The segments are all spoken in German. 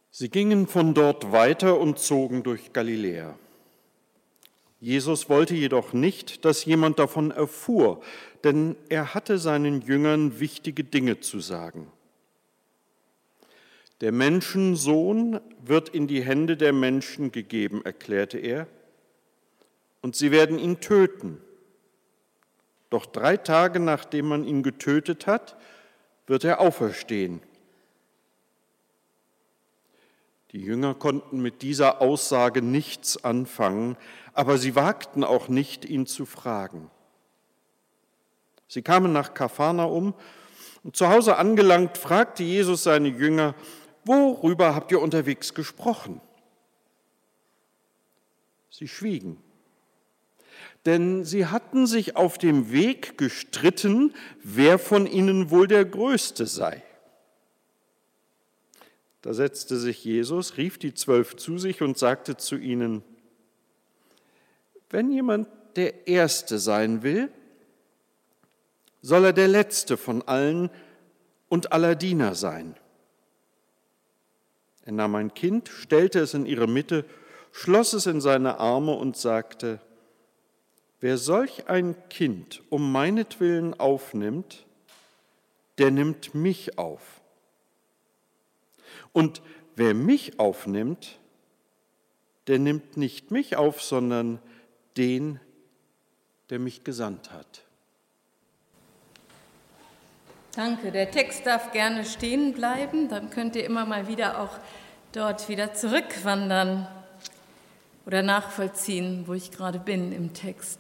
Sie gingen von dort weiter und zogen durch Galiläa. Jesus wollte jedoch nicht, dass jemand davon erfuhr, denn er hatte seinen Jüngern wichtige Dinge zu sagen. Der Menschensohn wird in die Hände der Menschen gegeben, erklärte er, und sie werden ihn töten. Doch 3 Tage nachdem man ihn getötet hat, wird er auferstehen. Die Jünger konnten mit dieser Aussage nichts anfangen, aber sie wagten auch nicht, ihn zu fragen. Sie kamen nach Kapharnaum und zu Hause angelangt, fragte Jesus seine Jünger: Worüber habt ihr unterwegs gesprochen? Sie schwiegen, denn sie hatten sich auf dem Weg gestritten, wer von ihnen wohl der Größte sei. Da setzte sich Jesus, rief die 12 zu sich und sagte zu ihnen: Wenn jemand der Erste sein will, soll er der Letzte von allen und aller Diener sein. Er nahm ein Kind, stellte es in ihre Mitte, schloss es in seine Arme und sagte: Wer solch ein Kind um meinetwillen aufnimmt, der nimmt mich auf. Und wer mich aufnimmt, der nimmt nicht mich auf, sondern den, der mich gesandt hat. Danke. Der Text darf gerne stehen bleiben, dann könnt ihr immer mal wieder auch dort wieder zurückwandern oder nachvollziehen, wo ich gerade bin im Text.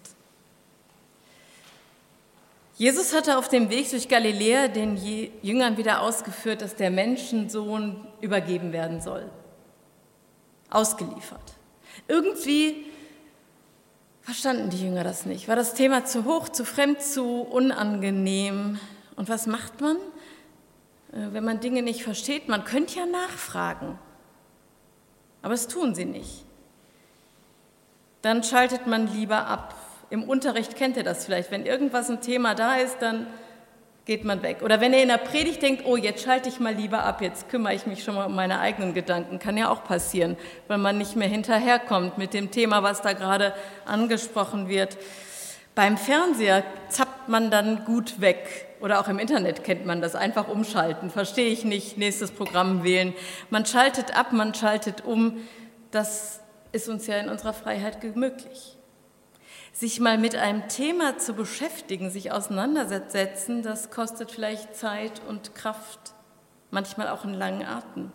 Jesus hatte auf dem Weg durch Galiläa den Jüngern wieder ausgeführt, dass der Menschensohn übergeben werden soll, ausgeliefert. Irgendwie verstanden die Jünger das nicht. War das Thema zu hoch, zu fremd, zu unangenehm? Und was macht man, wenn man Dinge nicht versteht? Man könnte ja nachfragen, aber das tun sie nicht. Dann schaltet man lieber ab. Im Unterricht kennt ihr das vielleicht. Wenn irgendwas ein Thema da ist, dann geht man weg. Oder wenn ihr in der Predigt denkt, oh, jetzt schalte ich mal lieber ab, jetzt kümmere ich mich schon mal um meine eigenen Gedanken. Kann ja auch passieren, weil man nicht mehr hinterherkommt mit dem Thema, was da gerade angesprochen wird. Beim Fernseher zappt man dann gut weg. Oder auch im Internet kennt man das, einfach umschalten. Verstehe ich nicht, nächstes Programm wählen. Man schaltet ab, man schaltet um. Das ist uns ja in unserer Freiheit möglich. Sich mal mit einem Thema zu beschäftigen, sich auseinandersetzen, das kostet vielleicht Zeit und Kraft, manchmal auch einen langen Atem.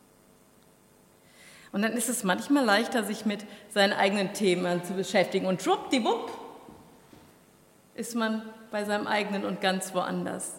Und dann ist es manchmal leichter, sich mit seinen eigenen Themen zu beschäftigen. Und schwuppdiwupp ist man bei seinem eigenen und ganz woanders.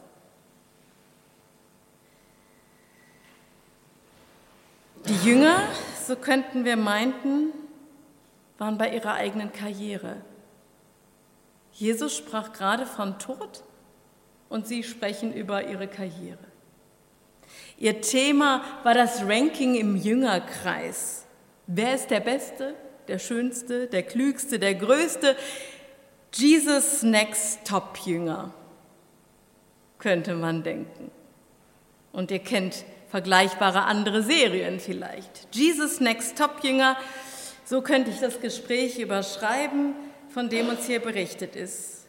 Die Jünger, so könnten wir meinten, waren bei ihrer eigenen Karriere. Jesus sprach gerade vom Tod und sie sprechen über ihre Karriere. Ihr Thema war das Ranking im Jüngerkreis. Wer ist der Beste, der Schönste, der Klügste, der Größte? Jesus Next Top-Jünger, könnte man denken. Und ihr kennt vergleichbare andere Serien vielleicht. Jesus Next Top-Jünger, so könnte ich das Gespräch überschreiben, von dem uns hier berichtet ist.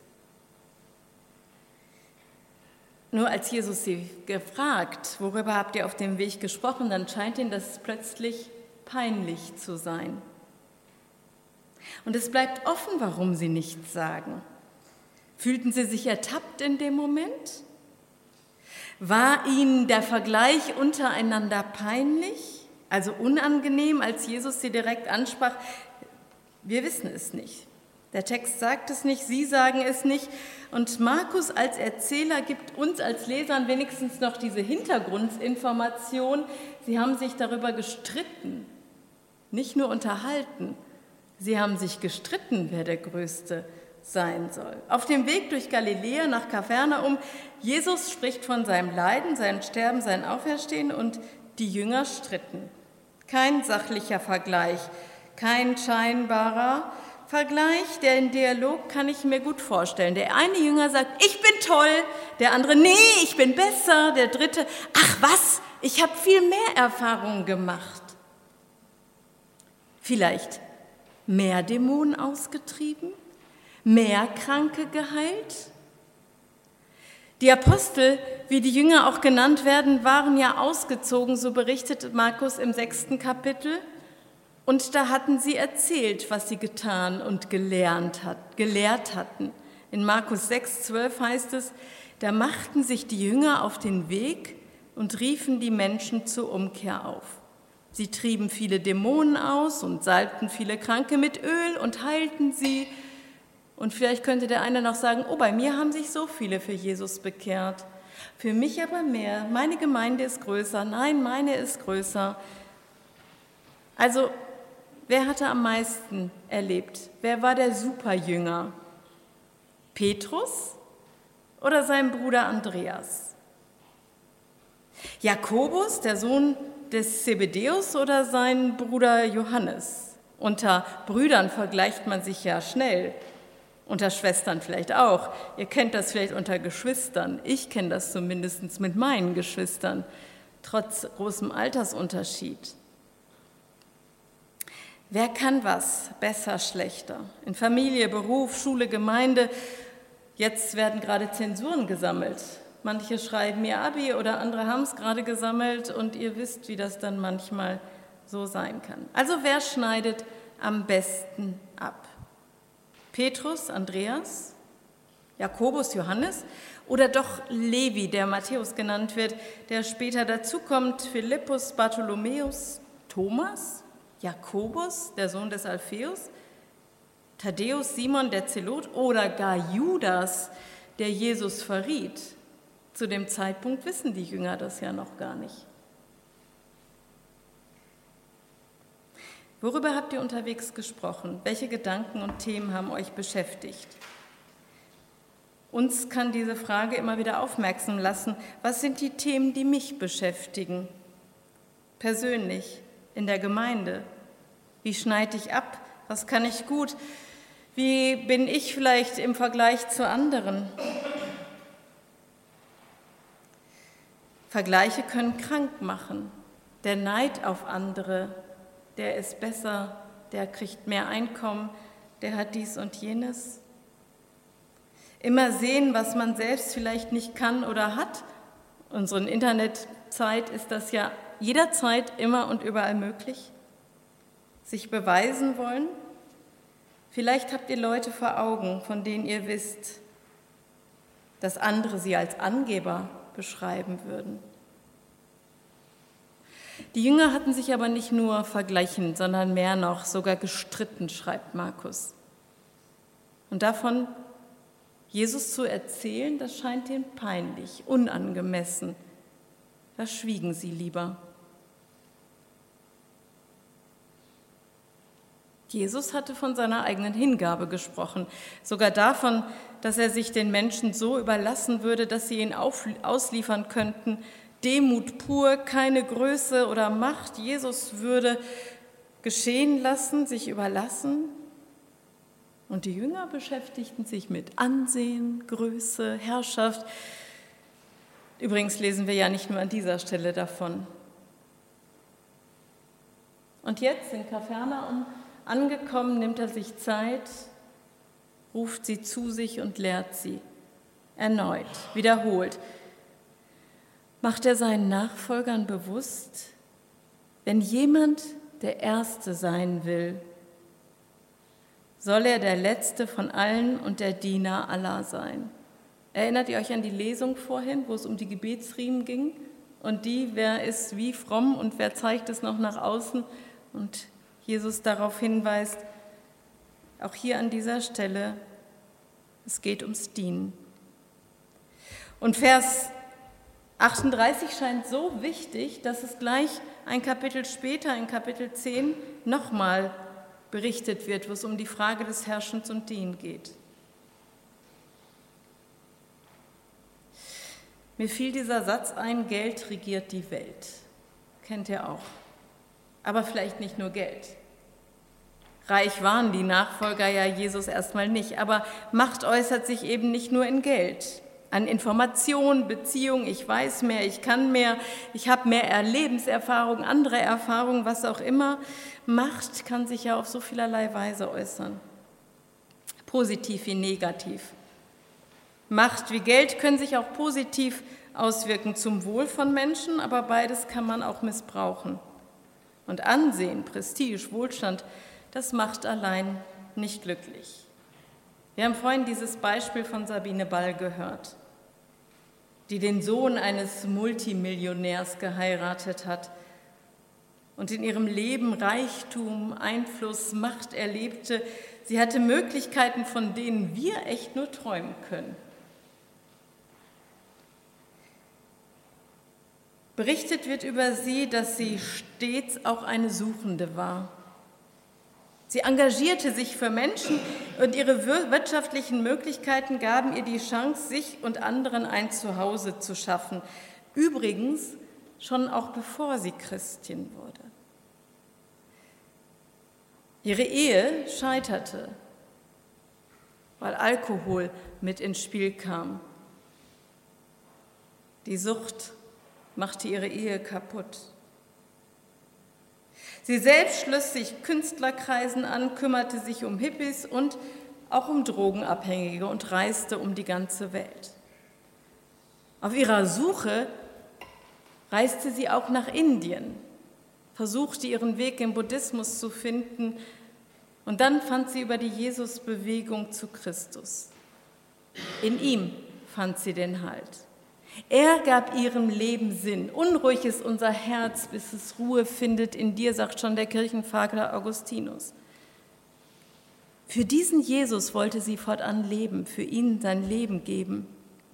Nur als Jesus sie gefragt, worüber habt ihr auf dem Weg gesprochen, dann scheint ihnen das plötzlich peinlich zu sein. Und es bleibt offen, warum sie nichts sagen. Fühlten sie sich ertappt in dem Moment? War ihnen der Vergleich untereinander peinlich, also unangenehm, als Jesus sie direkt ansprach? Wir wissen es nicht. Der Text sagt es nicht, sie sagen es nicht. Und Markus als Erzähler gibt uns als Lesern wenigstens noch diese Hintergrundinformation. Sie haben sich darüber gestritten, nicht nur unterhalten. Sie haben sich gestritten, wer der Größte sein soll. Auf dem Weg durch Galiläa nach Kapharnaum, Jesus spricht von seinem Leiden, seinem Sterben, seinem Auferstehen und die Jünger stritten. Kein sachlicher Vergleich, kein scheinbarer Vergleich, den Dialog kann ich mir gut vorstellen. Der eine Jünger sagt, ich bin toll, der andere, nee, ich bin besser, der dritte, ach was, ich habe viel mehr Erfahrungen gemacht. Vielleicht mehr Dämonen ausgetrieben, mehr Kranke geheilt. Die Apostel, wie die Jünger auch genannt werden, waren ja ausgezogen, so berichtet Markus im 6. Kapitel. Und da hatten sie erzählt, was sie getan und gelehrt hatten. In Markus 6,12 heißt es, da machten sich die Jünger auf den Weg und riefen die Menschen zur Umkehr auf. Sie trieben viele Dämonen aus und salbten viele Kranke mit Öl und heilten sie. Und vielleicht könnte der eine noch sagen, oh, bei mir haben sich so viele für Jesus bekehrt. Für mich aber mehr. Meine Gemeinde ist größer. Nein, meine ist größer. Also, wer hatte am meisten erlebt? Wer war der Superjünger? Petrus oder sein Bruder Andreas? Jakobus, der Sohn des Zebedäus, oder sein Bruder Johannes? Unter Brüdern vergleicht man sich ja schnell. Unter Schwestern vielleicht auch. Ihr kennt das vielleicht unter Geschwistern. Ich kenne das zumindest mit meinen Geschwistern, trotz großem Altersunterschied. Wer kann was? Besser, schlechter? In Familie, Beruf, Schule, Gemeinde. Jetzt werden gerade Zensuren gesammelt. Manche schreiben ihr Abi oder andere haben es gerade gesammelt und ihr wisst, wie das dann manchmal so sein kann. Also wer schneidet am besten ab? Petrus, Andreas, Jakobus, Johannes oder doch Levi, der Matthäus genannt wird, der später dazukommt, Philippus, Bartholomäus, Thomas, Jakobus, der Sohn des Alpheus, Thaddäus, Simon, der Zelot oder gar Judas, der Jesus verriet. Zu dem Zeitpunkt wissen die Jünger das ja noch gar nicht. Worüber habt ihr unterwegs gesprochen? Welche Gedanken und Themen haben euch beschäftigt? Uns kann diese Frage immer wieder aufmerksam lassen. Was sind die Themen, die mich beschäftigen? Persönlich, in der Gemeinde. Wie schneide ich ab? Was kann ich gut? Wie bin ich vielleicht im Vergleich zu anderen? Vergleiche können krank machen. Der Neid auf andere, der ist besser, der kriegt mehr Einkommen, der hat dies und jenes. Immer sehen, was man selbst vielleicht nicht kann oder hat. Unsere Internetzeit ist das ja jederzeit, immer und überall möglich. Sich beweisen wollen. Vielleicht habt ihr Leute vor Augen, von denen ihr wisst, dass andere sie als Angeber beschreiben würden. Die Jünger hatten sich aber nicht nur verglichen, sondern mehr noch, sogar gestritten, schreibt Markus. Und davon Jesus zu erzählen, das scheint ihnen peinlich, unangemessen. Da schwiegen sie lieber. Jesus hatte von seiner eigenen Hingabe gesprochen, sogar davon, dass er sich den Menschen so überlassen würde, dass sie ihn ausliefern könnten. Demut pur, keine Größe oder Macht. Jesus würde geschehen lassen, sich überlassen. Und die Jünger beschäftigten sich mit Ansehen, Größe, Herrschaft. Übrigens lesen wir ja nicht nur an dieser Stelle davon. Und jetzt in Kapernaum angekommen, nimmt er sich Zeit, ruft sie zu sich und lehrt sie. Erneut, wiederholt. Macht er seinen Nachfolgern bewusst, wenn jemand der Erste sein will, soll er der Letzte von allen und der Diener aller sein. Erinnert ihr euch an die Lesung vorhin, wo es um die Gebetsriemen ging? Und wer ist wie fromm und wer zeigt es noch nach außen? Und Jesus darauf hinweist, auch hier an dieser Stelle, es geht ums Dienen. Und Vers 38 scheint so wichtig, dass es gleich ein Kapitel später, in Kapitel 10, nochmal berichtet wird, wo es um die Frage des Herrschens und Dienen geht. Mir fiel dieser Satz ein, Geld regiert die Welt. Kennt ihr auch. Aber vielleicht nicht nur Geld. Reich waren die Nachfolger ja Jesus erstmal nicht, aber Macht äußert sich eben nicht nur in Geld. An Information, Beziehung, ich weiß mehr, ich kann mehr, ich habe mehr Lebenserfahrung, andere Erfahrungen, was auch immer. Macht kann sich ja auf so vielerlei Weise äußern, positiv wie negativ. Macht wie Geld können sich auch positiv auswirken zum Wohl von Menschen, aber beides kann man auch missbrauchen. Und Ansehen, Prestige, Wohlstand, das macht allein nicht glücklich. Wir haben vorhin dieses Beispiel von Sabine Ball gehört, die den Sohn eines Multimillionärs geheiratet hat und in ihrem Leben Reichtum, Einfluss, Macht erlebte. Sie hatte Möglichkeiten, von denen wir echt nur träumen können. Berichtet wird über sie, dass sie stets auch eine Suchende war. Sie engagierte sich für Menschen und ihre wirtschaftlichen Möglichkeiten gaben ihr die Chance, sich und anderen ein Zuhause zu schaffen. Übrigens schon auch bevor sie Christin wurde. Ihre Ehe scheiterte, weil Alkohol mit ins Spiel kam. Die Sucht machte ihre Ehe kaputt. Sie selbst schloss sich Künstlerkreisen an, kümmerte sich um Hippies und auch um Drogenabhängige und reiste um die ganze Welt. Auf ihrer Suche reiste sie auch nach Indien, versuchte ihren Weg im Buddhismus zu finden und dann fand sie über die Jesusbewegung zu Christus. In ihm fand sie den Halt. Er gab ihrem Leben Sinn. Unruhig ist unser Herz, bis es Ruhe findet in dir, sagt schon der Kirchenvater Augustinus. Für diesen Jesus wollte sie fortan leben, für ihn sein Leben geben.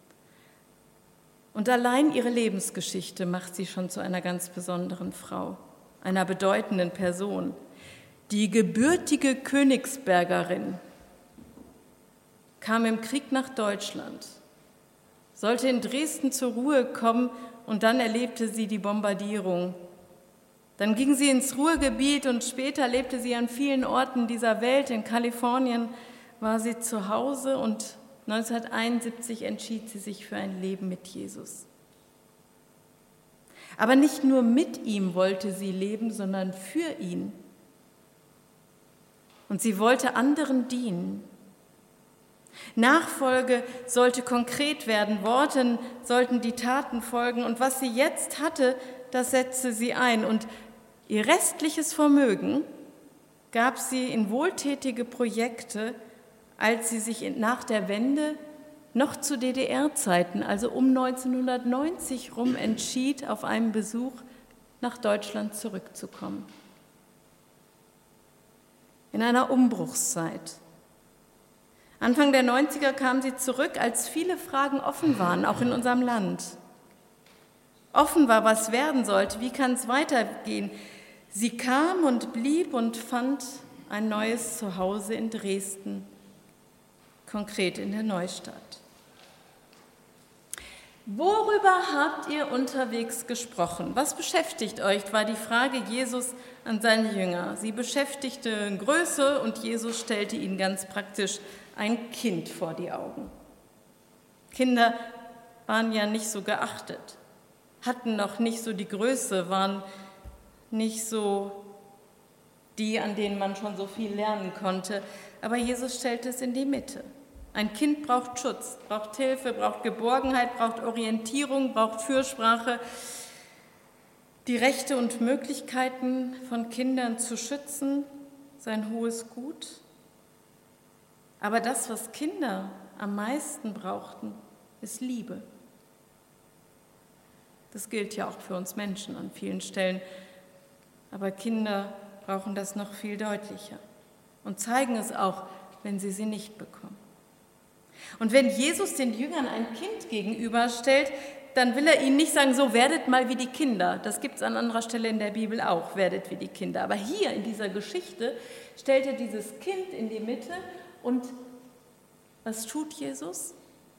Und allein ihre Lebensgeschichte macht sie schon zu einer ganz besonderen Frau, einer bedeutenden Person. Die gebürtige Königsbergerin kam im Krieg nach Deutschland, sollte in Dresden zur Ruhe kommen und dann erlebte sie die Bombardierung. Dann ging sie ins Ruhrgebiet und später lebte sie an vielen Orten dieser Welt. In Kalifornien war sie zu Hause und 1971 entschied sie sich für ein Leben mit Jesus. Aber nicht nur mit ihm wollte sie leben, sondern für ihn. Und sie wollte anderen dienen. Nachfolge sollte konkret werden, Worten sollten die Taten folgen und was sie jetzt hatte, das setzte sie ein und ihr restliches Vermögen gab sie in wohltätige Projekte, als sie sich nach der Wende noch zu DDR-Zeiten, also um 1990 rum, entschied, auf einen Besuch nach Deutschland zurückzukommen. In einer Umbruchszeit. Anfang der 90er kam sie zurück, als viele Fragen offen waren, auch in unserem Land. Offen war, was werden sollte, wie kann es weitergehen. Sie kam und blieb und fand ein neues Zuhause in Dresden, konkret in der Neustadt. Worüber habt ihr unterwegs gesprochen? Was beschäftigt euch, war die Frage Jesus an seine Jünger. Sie beschäftigte Größe und Jesus stellte ihnen ganz praktisch ein Kind vor die Augen. Kinder waren ja nicht so geachtet, hatten noch nicht so die Größe, waren nicht so die, an denen man schon so viel lernen konnte. Aber Jesus stellte es in die Mitte. Ein Kind braucht Schutz, braucht Hilfe, braucht Geborgenheit, braucht Orientierung, braucht Fürsprache. Die Rechte und Möglichkeiten von Kindern zu schützen, sein hohes Gut. Aber das, was Kinder am meisten brauchten, ist Liebe. Das gilt ja auch für uns Menschen an vielen Stellen. Aber Kinder brauchen das noch viel deutlicher und zeigen es auch, wenn sie nicht bekommen. Und wenn Jesus den Jüngern ein Kind gegenüberstellt, dann will er ihnen nicht sagen, so werdet mal wie die Kinder. Das gibt es an anderer Stelle in der Bibel auch, werdet wie die Kinder. Aber hier in dieser Geschichte stellt er dieses Kind in die Mitte und was tut Jesus?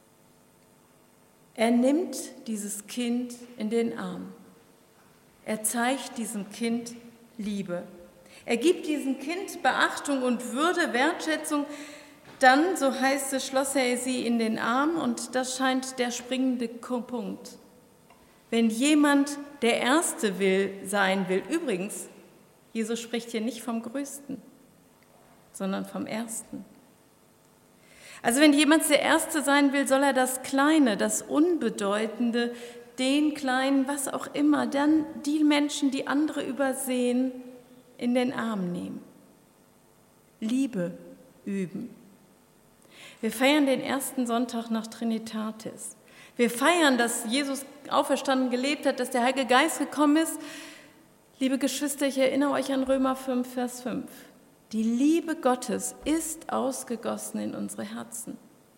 Er nimmt dieses Kind in den Arm. Er zeigt diesem Kind Liebe. Er gibt diesem Kind Beachtung und Würde, Wertschätzung, Dann, so heißt es, schloss er sie in den Arm und das scheint der springende Punkt. Wenn jemand der Erste sein will, übrigens, Jesus spricht hier nicht vom Größten, sondern vom Ersten. Also wenn jemand der Erste sein will, soll er das Kleine, das Unbedeutende, den Kleinen, was auch immer, dann die Menschen, die andere übersehen, in den Arm nehmen. Liebe üben. Wir feiern den ersten Sonntag nach Trinitatis. Wir feiern, dass Jesus auferstanden gelebt hat, dass der Heilige Geist gekommen ist. Liebe Geschwister, ich erinnere euch an Römer 5, Vers 5. Die Liebe Gottes ist ausgegossen in unsere Herzen.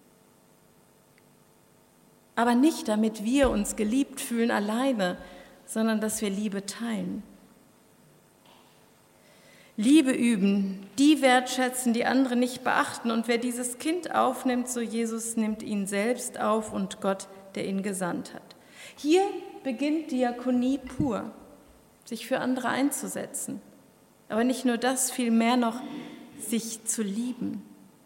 Aber nicht, damit wir uns geliebt fühlen alleine, sondern dass wir Liebe teilen. Liebe üben, die wertschätzen, die andere nicht beachten. Und wer dieses Kind aufnimmt, so Jesus nimmt ihn selbst auf und Gott, der ihn gesandt hat. Hier beginnt Diakonie pur, sich für andere einzusetzen. Aber nicht nur das, vielmehr noch sich zu lieben.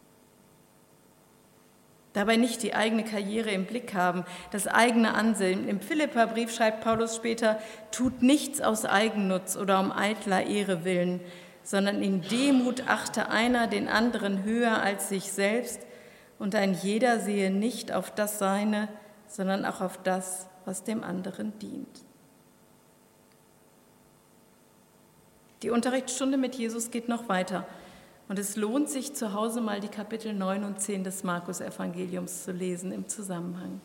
Dabei nicht die eigene Karriere im Blick haben, das eigene Ansehen. Im Philipperbrief schreibt Paulus später, tut nichts aus Eigennutz oder um eitler Ehre willen, sondern in Demut achte einer den anderen höher als sich selbst und ein jeder sehe nicht auf das Seine, sondern auch auf das, was dem anderen dient. Die Unterrichtsstunde mit Jesus geht noch weiter und es lohnt sich, zu Hause mal die Kapitel 9 und 10 des Markus-Evangeliums zu lesen im Zusammenhang.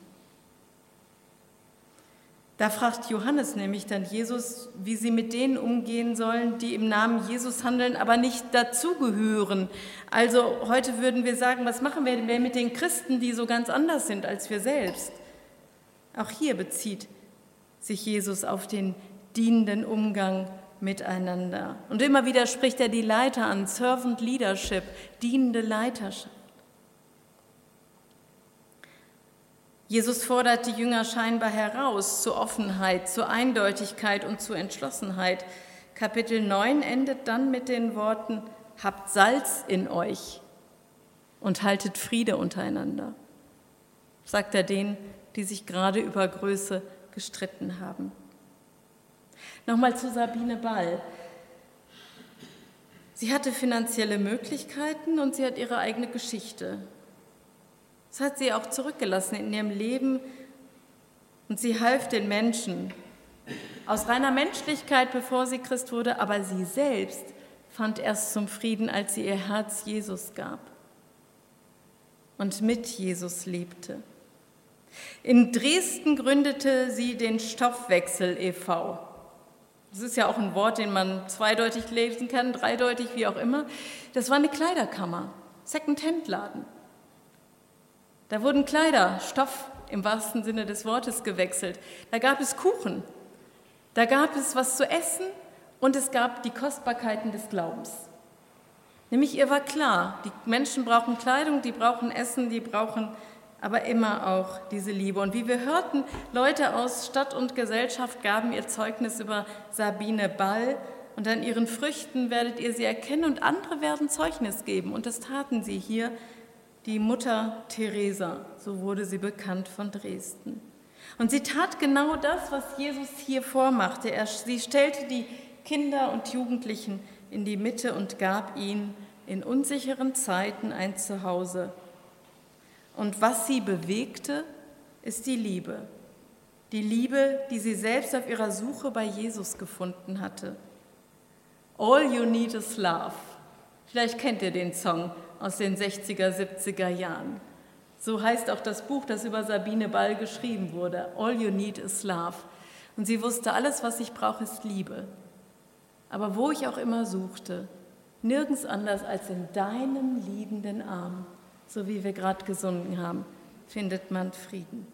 Da fragt Johannes nämlich dann Jesus, wie sie mit denen umgehen sollen, die im Namen Jesus handeln, aber nicht dazugehören. Also heute würden wir sagen, was machen wir denn mit den Christen, die so ganz anders sind als wir selbst? Auch hier bezieht sich Jesus auf den dienenden Umgang miteinander. Und immer wieder spricht er die Leiter an, Servant Leadership, dienende Leiterschaft. Jesus fordert die Jünger scheinbar heraus zur Offenheit, zur Eindeutigkeit und zur Entschlossenheit. Kapitel 9 endet dann mit den Worten, habt Salz in euch und haltet Friede untereinander, sagt er denen, die sich gerade über Größe gestritten haben. Nochmal zu Sabine Ball. Sie hatte finanzielle Möglichkeiten und sie hat ihre eigene Geschichte. Das hat sie auch zurückgelassen in ihrem Leben und sie half den Menschen aus reiner Menschlichkeit, bevor sie Christ wurde, aber sie selbst fand erst zum Frieden, als sie ihr Herz Jesus gab und mit Jesus lebte. In Dresden gründete sie den Stoffwechsel e.V. Das ist ja auch ein Wort, den man zweideutig lesen kann, dreideutig, wie auch immer. Das war eine Kleiderkammer, Second-Hand-Laden. Da wurden Kleider, Stoff im wahrsten Sinne des Wortes gewechselt. Da gab es Kuchen, da gab es was zu essen und es gab die Kostbarkeiten des Glaubens. Nämlich ihr war klar, die Menschen brauchen Kleidung, die brauchen Essen, die brauchen aber immer auch diese Liebe. Und wie wir hörten, Leute aus Stadt und Gesellschaft gaben ihr Zeugnis über Sabine Ball und an ihren Früchten werdet ihr sie erkennen und andere werden Zeugnis geben. Und das taten sie hier, die Mutter Teresa, so wurde sie bekannt von Dresden. Und sie tat genau das, was Jesus hier vormachte. Sie stellte die Kinder und Jugendlichen in die Mitte und gab ihnen in unsicheren Zeiten ein Zuhause. Und was sie bewegte, ist die Liebe. Die Liebe, die sie selbst auf ihrer Suche bei Jesus gefunden hatte. All you need is love. Vielleicht kennt ihr den Song aus den 60er, 70er Jahren. So heißt auch das Buch, das über Sabine Ball geschrieben wurde. All you need is love. Und sie wusste, alles, was ich brauche, ist Liebe. Aber wo ich auch immer suchte, nirgends anders als in deinem liebenden Arm, so wie wir gerade gesungen haben, findet man Frieden.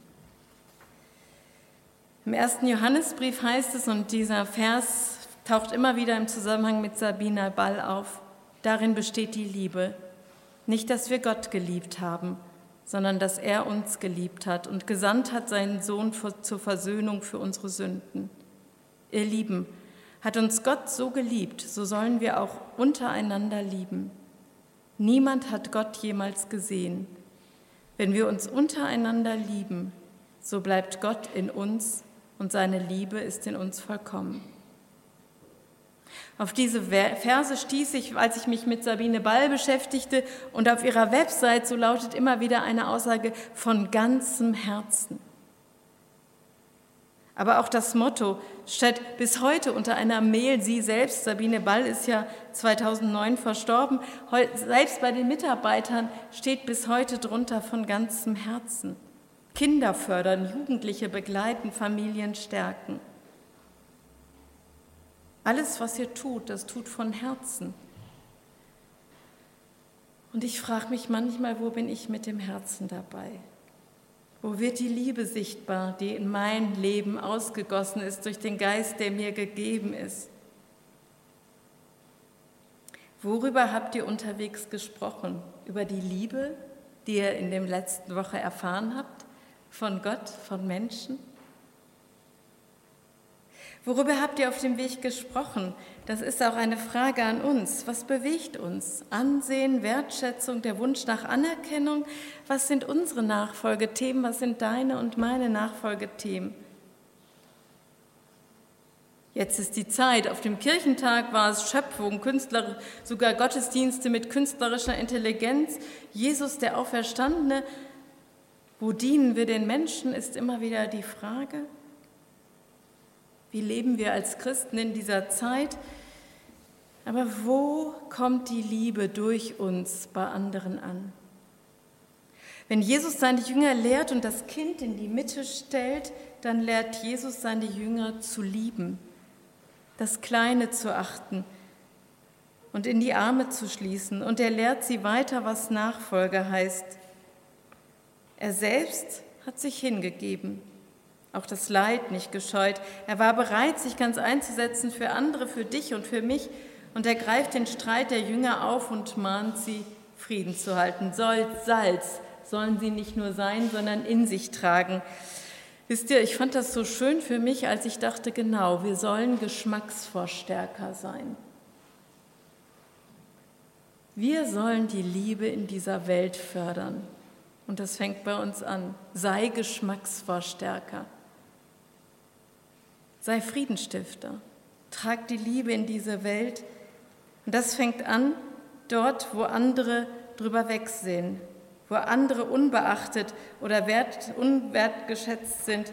Im 1. Johannesbrief heißt es, und dieser Vers taucht immer wieder im Zusammenhang mit Sabine Ball auf, darin besteht die Liebe. Nicht, dass wir Gott geliebt haben, sondern dass er uns geliebt hat und gesandt hat seinen Sohn zur Versöhnung für unsere Sünden. Ihr Lieben, hat uns Gott so geliebt, so sollen wir auch untereinander lieben. Niemand hat Gott jemals gesehen. Wenn wir uns untereinander lieben, so bleibt Gott in uns und seine Liebe ist in uns vollkommen. Auf diese Verse stieß ich, als ich mich mit Sabine Ball beschäftigte, und auf ihrer Website, so lautet immer wieder eine Aussage, von ganzem Herzen. Aber auch das Motto steht bis heute unter einer Mail, sie selbst, Sabine Ball ist ja 2009 verstorben, selbst bei den Mitarbeitern steht bis heute drunter von ganzem Herzen. Kinder fördern, Jugendliche begleiten, Familien stärken. Alles, was ihr tut, das tut von Herzen. Und ich frage mich manchmal, wo bin ich mit dem Herzen dabei? Wo wird die Liebe sichtbar, die in mein Leben ausgegossen ist durch den Geist, der mir gegeben ist? Worüber habt ihr unterwegs gesprochen? Über die Liebe, die ihr in der letzten Woche erfahren habt? Von Gott, von Menschen? Worüber habt ihr auf dem Weg gesprochen? Das ist auch eine Frage an uns. Was bewegt uns? Ansehen, Wertschätzung, der Wunsch nach Anerkennung? Was sind unsere Nachfolgethemen? Was sind deine und meine Nachfolgethemen? Jetzt ist die Zeit. Auf dem Kirchentag war es Schöpfung, sogar Gottesdienste mit künstlerischer Intelligenz. Jesus, der Auferstandene. Wo dienen wir den Menschen, ist immer wieder die Frage. Wie leben wir als Christen in dieser Zeit? Aber wo kommt die Liebe durch uns bei anderen an? Wenn Jesus seine Jünger lehrt und das Kind in die Mitte stellt, dann lehrt Jesus seine Jünger zu lieben, das Kleine zu achten und in die Arme zu schließen. Und er lehrt sie weiter, was Nachfolge heißt. Er selbst hat sich hingegeben, auch das Leid nicht gescheut. Er war bereit, sich ganz einzusetzen für andere, für dich und für mich. Und er greift den Streit der Jünger auf und mahnt sie, Frieden zu halten. Salz sollen sie nicht nur sein, sondern in sich tragen. Wisst ihr, ich fand das so schön für mich, als ich dachte, genau, wir sollen Geschmacksverstärker sein. Wir sollen die Liebe in dieser Welt fördern. Und das fängt bei uns an. Sei Geschmacksverstärker. Sei Friedensstifter. Trag die Liebe in diese Welt. Und das fängt an dort, wo andere drüber wegsehen, wo andere unbeachtet oder unwertgeschätzt sind,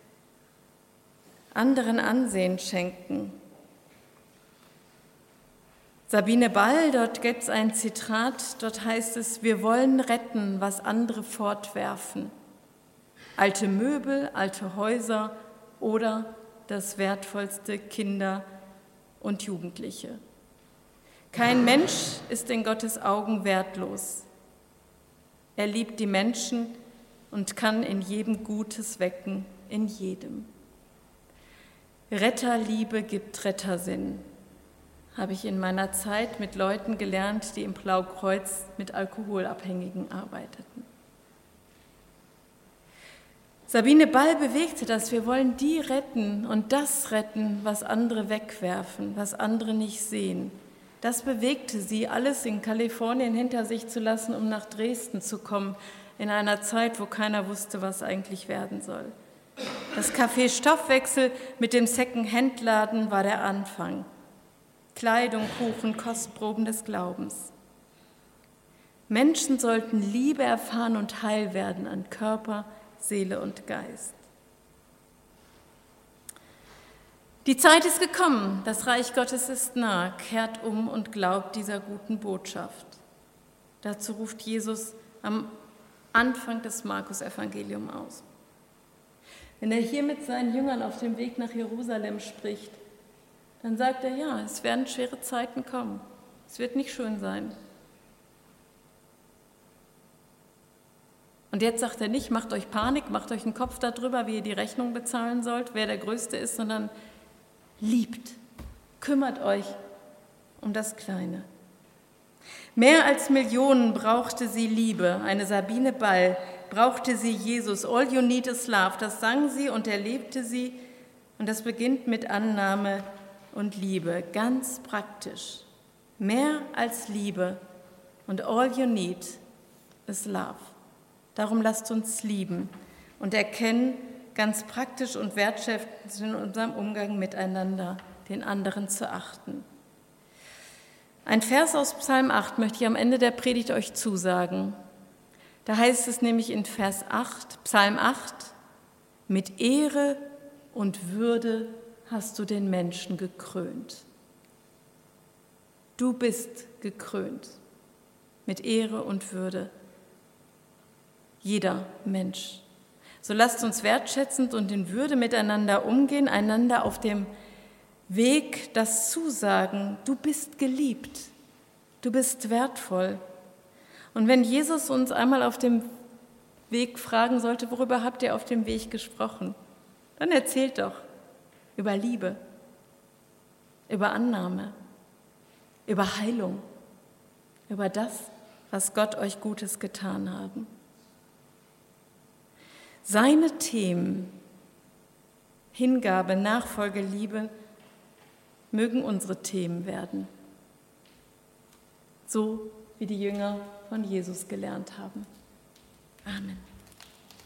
anderen Ansehen schenken. Sabine Ball, dort gibt es ein Zitat, dort heißt es, wir wollen retten, was andere fortwerfen. Alte Möbel, alte Häuser oder das Wertvollste, Kinder und Jugendliche. Kein Mensch ist in Gottes Augen wertlos. Er liebt die Menschen und kann in jedem Gutes wecken, in jedem. Retterliebe gibt Rettersinn, habe ich in meiner Zeit mit Leuten gelernt, die im Blaukreuz mit Alkoholabhängigen arbeiteten. Sabine Ball bewegte das, wir wollen die retten und das retten, was andere wegwerfen, was andere nicht sehen. Das bewegte sie, alles in Kalifornien hinter sich zu lassen, um nach Dresden zu kommen, in einer Zeit, wo keiner wusste, was eigentlich werden soll. Das Café Stoffwechsel mit dem Second-Hand-Laden war der Anfang. Kleidung, Kuchen, Kostproben des Glaubens. Menschen sollten Liebe erfahren und heil werden an Körper, Seele und Geist. Die Zeit ist gekommen, das Reich Gottes ist nah, kehrt um und glaubt dieser guten Botschaft. Dazu ruft Jesus am Anfang des Markus-Evangeliums aus. Wenn er hier mit seinen Jüngern auf dem Weg nach Jerusalem spricht, dann sagt er, ja, es werden schwere Zeiten kommen, es wird nicht schön sein. Und jetzt sagt er nicht, macht euch Panik, macht euch einen Kopf darüber, wie ihr die Rechnung bezahlen sollt, wer der Größte ist, sondern liebt, kümmert euch um das Kleine. Mehr als Millionen brauchte sie Liebe, eine Sabine Ball, brauchte sie Jesus, all you need is love, das sang sie und erlebte sie und das beginnt mit Annahme und Liebe, ganz praktisch. Mehr als Liebe Und all you need is love. Darum lasst uns lieben und erkennen, ganz praktisch und wertschätzend in unserem Umgang miteinander, den anderen zu achten. Ein Vers aus Psalm 8 möchte ich am Ende der Predigt euch zusagen. Da heißt es nämlich in Vers 8, Psalm 8, mit Ehre und Würde hast du den Menschen gekrönt. Du bist gekrönt mit Ehre und Würde. Jeder Mensch. So lasst uns wertschätzend und in Würde miteinander umgehen, einander auf dem Weg das zusagen, du bist geliebt, du bist wertvoll. Und wenn Jesus uns einmal auf dem Weg fragen sollte, worüber habt ihr auf dem Weg gesprochen, dann erzählt doch über Liebe, über Annahme, über Heilung, über das, was Gott euch Gutes getan haben. Seine Themen, Hingabe, Nachfolge, Liebe, mögen unsere Themen werden, so wie die Jünger von Jesus gelernt haben. Amen.